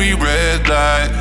every red light.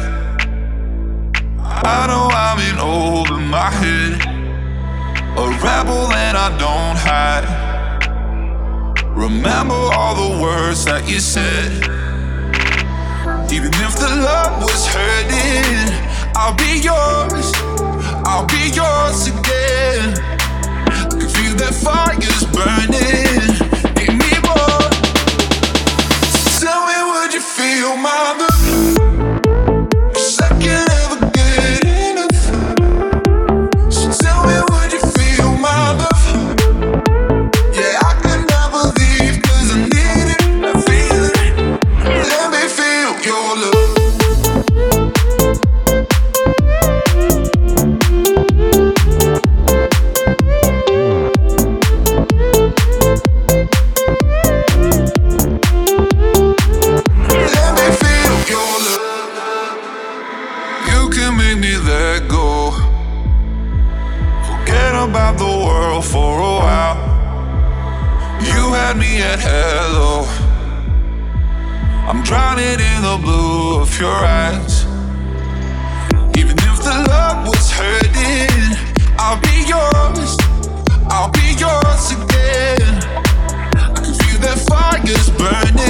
I know I'm in over my head, a rebel and I don't hide. Remember all the words that you said. Even if the love was hurting, I'll be yours, I'll be yours again. I can feel that fire's burning, give me more. So tell me, would you feel my love? 'Cause I can't ever get enough. So tell me, would you feel my love? Yeah, I can never leave 'cause I need it, I feel it. Let me feel your love. Let go. Forget about the world for a while. You had me at hello. I'm drowning in the blue of your eyes. Even if the love was hurting, I'll be yours, I'll be yours again. I can feel that fire's burning.